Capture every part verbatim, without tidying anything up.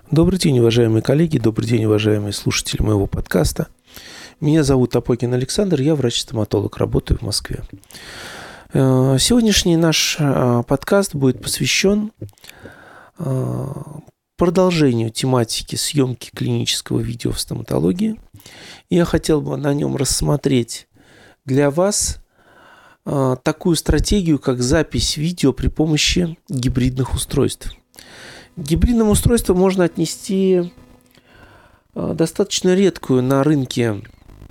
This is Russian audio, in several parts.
Добрый день, уважаемые коллеги, добрый день, уважаемые слушатели моего подкаста. Меня зовут Апокин Александр, я врач-стоматолог, работаю в Москве. Сегодняшний наш подкаст будет посвящен продолжению тематики съемки клинического видео в стоматологии. Я хотел бы на нем рассмотреть для вас такую стратегию, как запись видео при помощи гибридных устройств. К гибридному устройству можно отнести достаточно редкую на рынке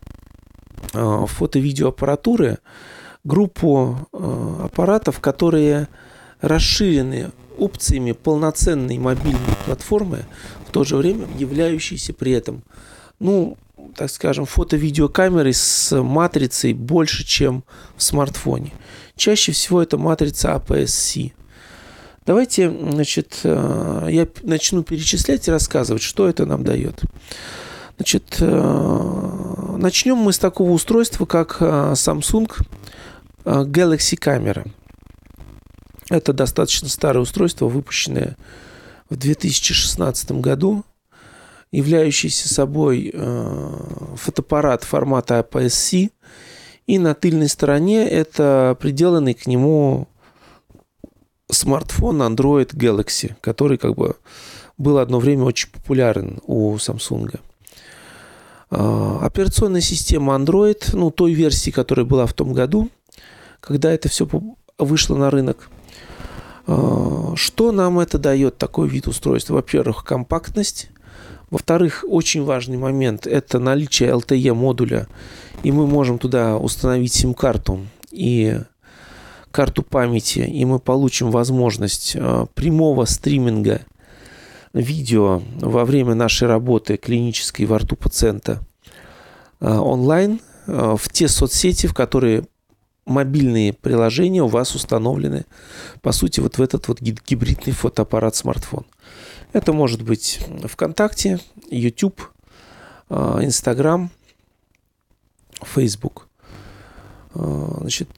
фото-видеоаппаратуры группу аппаратов, которые расширены опциями полноценной мобильной платформы, в то же время являющейся при этом, ну, так скажем, фото-видеокамерой с матрицей больше, чем в смартфоне. Чаще всего это матрица эй пи эс-C. Давайте, значит, я начну перечислять и рассказывать, что это нам дает. Значит, начнем мы с такого устройства, как Samsung Galaxy Camera. Это достаточно старое устройство, выпущенное в две тысячи шестнадцатом году, являющийся собой фотоаппарат формата эй пи эс-C, и на тыльной стороне это приделанный к нему смартфон Android Galaxy, который как бы был одно время очень популярен у Samsung. Операционная система Android, ну, той версии, которая была в том году, когда это все вышло на рынок. Что нам это дает, такой вид устройства? Во-первых, компактность. Во-вторых, очень важный момент – это наличие эл ти и-модуля, и мы можем туда установить сим-карту и карту памяти, и мы получим возможность прямого стриминга видео во время нашей работы клинической во рту пациента онлайн в те соцсети, в которые мобильные приложения у вас установлены, по сути, вот в этот вот гибридный фотоаппарат-смартфон. Это может быть ВКонтакте, YouTube, Instagram, Facebook. Значит,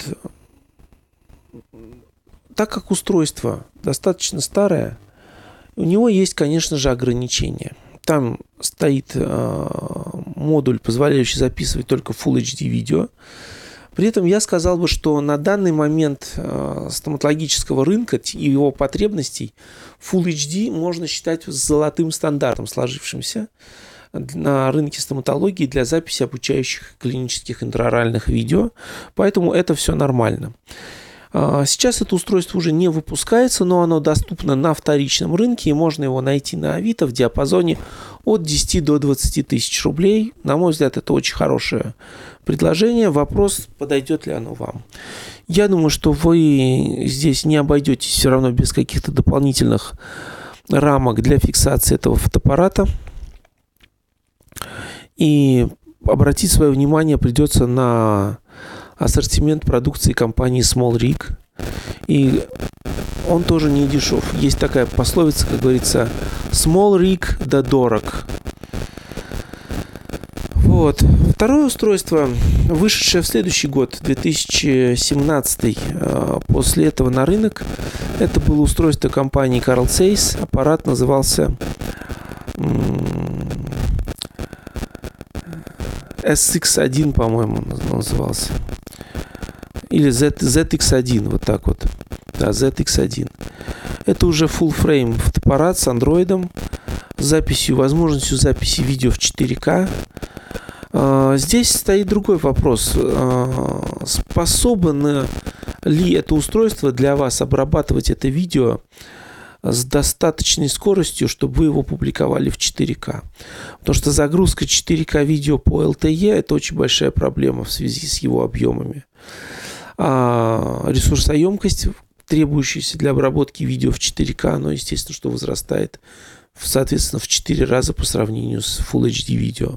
так как устройство достаточно старое, у него есть, конечно же, ограничения. Там стоит э, модуль, позволяющий записывать только Full эйч ди видео. При этом я сказал бы, что на данный момент э, стоматологического рынка и его потребностей Full эйч ди можно считать золотым стандартом, сложившимся на рынке стоматологии для записи обучающих клинических интраоральных видео. Поэтому это все нормально. Сейчас это устройство уже не выпускается, но оно доступно на вторичном рынке, и можно его найти на Авито в диапазоне от десяти до двадцати тысяч рублей. На мой взгляд, это очень хорошее предложение. Вопрос, подойдет ли оно вам. Я думаю, что вы здесь не обойдетесь все равно без каких-то дополнительных рамок для фиксации этого фотоаппарата. И обратить свое внимание придется на ассортимент продукции компании SmallRig. И он тоже не дешев. Есть такая пословица, как говорится, SmallRig да дорог. Вот. Второе устройство, вышедшее в следующий год, две тысячи семнадцатый, после этого на рынок, это было устройство компании Carl Zeiss. Аппарат назывался эс икс один, по-моему, назывался. Или зет икс один, вот так вот. Да, зет икс один. Это уже full-frame фотоаппарат с андроидом, с записью, возможностью записи видео в четыре ка. Здесь стоит другой вопрос. Способно ли это устройство для вас обрабатывать это видео с достаточной скоростью, чтобы вы его публиковали в четыре ка? Потому что загрузка четыре ка видео по эл ти и – это очень большая проблема в связи с его объемами. А ресурсоемкость, требующаяся для обработки видео в четыре ка, она, естественно, что возрастает, соответственно, в четыре раза по сравнению с Full эйч ди видео.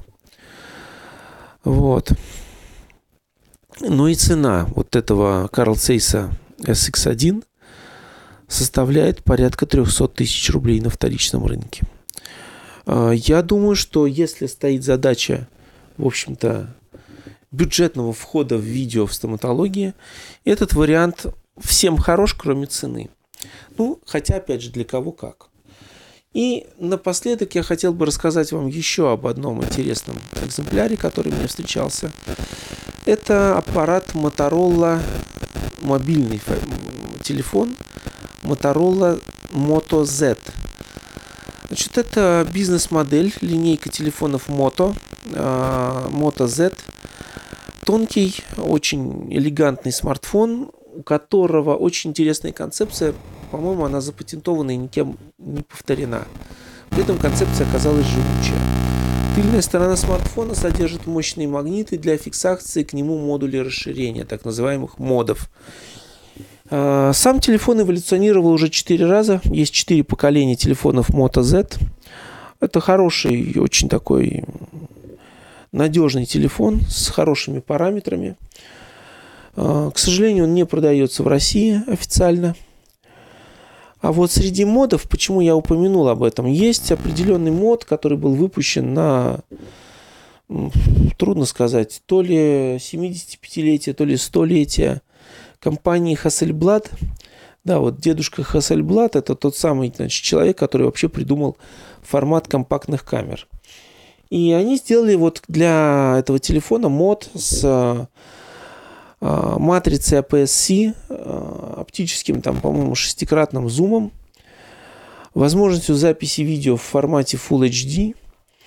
Вот. Ну и цена вот этого Carl Zeiss эс икс один составляет порядка триста тысяч рублей на вторичном рынке. Я думаю, что если стоит задача, в общем-то, бюджетного входа в видео в стоматологии, этот вариант всем хорош, кроме цены. Ну, хотя, опять же, для кого как. И напоследок я хотел бы рассказать вам еще об одном интересном экземпляре, который мне встречался. Это аппарат Motorola, мобильный телефон Motorola Moto Z. Значит, это бизнес-модель, линейка телефонов Moto, Moto Z. Тонкий, очень элегантный смартфон, у которого очень интересная концепция. По-моему, она запатентована и никем не повторена. При этом концепция оказалась живучая. Тыльная сторона смартфона содержит мощные магниты для фиксации к нему модулей расширения, так называемых модов. Сам телефон эволюционировал уже четыре раза. Есть четыре поколения телефонов Moto Z. Это хороший и очень такой надежный телефон с хорошими параметрами. К сожалению, он не продается в России официально. А вот среди модов, почему я упомянул об этом, есть определенный мод, который был выпущен на, трудно сказать, то ли семидесятипятилетие, то ли столетие компании Hasselblad. Да, вот дедушка Hasselblad – это тот самый, значит, человек, который вообще придумал формат компактных камер. И они сделали вот для этого телефона мод с матрицей эй пи эс-C, оптическим, там, по-моему, шестикратным зумом, возможностью записи видео в формате Full эйч ди,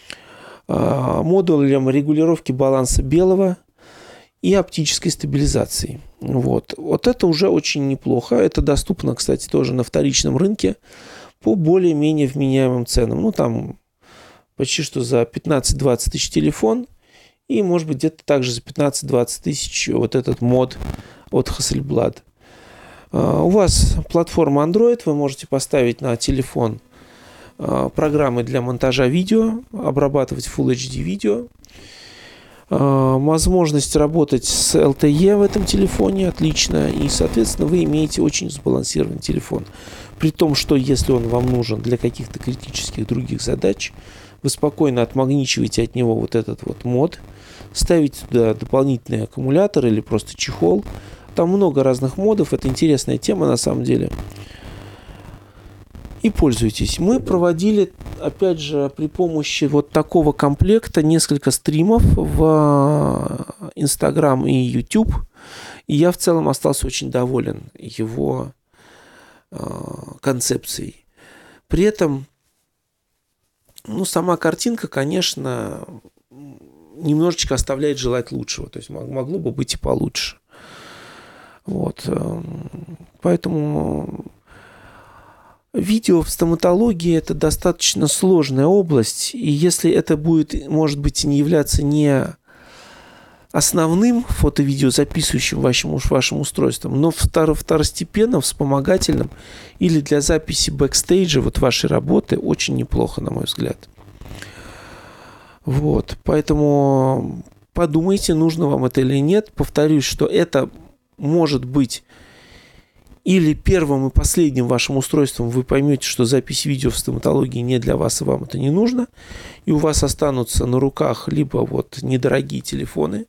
модулем регулировки баланса белого и оптической стабилизации. Вот. Вот это уже очень неплохо. Это доступно, кстати, тоже на вторичном рынке по более-менее вменяемым ценам. Ну, там почти что за пятнадцать-двадцать тысяч телефон. И, может быть, где-то также за пятнадцать-двадцать тысяч вот этот мод от Hasselblad. У вас платформа Android, вы можете поставить на телефон программы для монтажа видео, обрабатывать Full эйч ди видео. Возможность работать с эл ти и в этом телефоне отлично. И, соответственно, вы имеете очень сбалансированный телефон. При том, что если он вам нужен для каких-то критических других задач, вы спокойно отмагничиваете от него вот этот вот мод, ставите туда дополнительный аккумулятор или просто чехол. Там много разных модов. Это интересная тема на самом деле. И пользуйтесь. Мы проводили, опять же, при помощи вот такого комплекта несколько стримов в Instagram и YouTube. И я в целом остался очень доволен его э, концепцией. При этом, ну, сама картинка, конечно, немножечко оставляет желать лучшего. То есть могло бы быть и получше. Вот. Поэтому видео в стоматологии – это достаточно сложная область. И если это будет, может быть, не являться не основным фото-видеозаписывающим вашим, вашим устройством, но второстепенным, вспомогательным или для записи бэкстейджа вот вашей работы очень неплохо, на мой взгляд. Вот. Поэтому подумайте, нужно вам это или нет. Повторюсь, что это может быть или первым и последним вашим устройством вы поймете, что запись видео в стоматологии не для вас, и вам это не нужно. И у вас останутся на руках либо вот недорогие телефоны,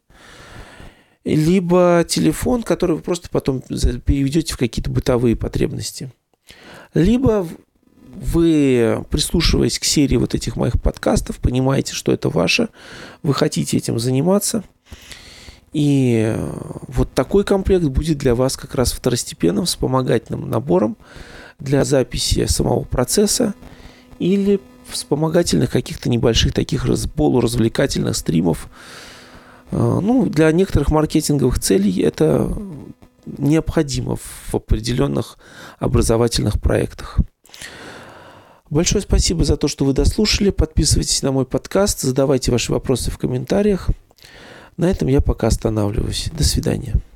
либо телефон, который вы просто потом переведете в какие-то бытовые потребности. Либо вы, прислушиваясь к серии вот этих моих подкастов, понимаете, что это ваше, вы хотите этим заниматься. И вот такой комплект будет для вас как раз второстепенным вспомогательным набором для записи самого процесса или вспомогательных каких-то небольших таких полуразвлекательных стримов. Ну, для некоторых маркетинговых целей это необходимо в определенных образовательных проектах. Большое спасибо за то, что вы дослушали. Подписывайтесь на мой подкаст, задавайте ваши вопросы в комментариях. На этом я пока останавливаюсь. До свидания.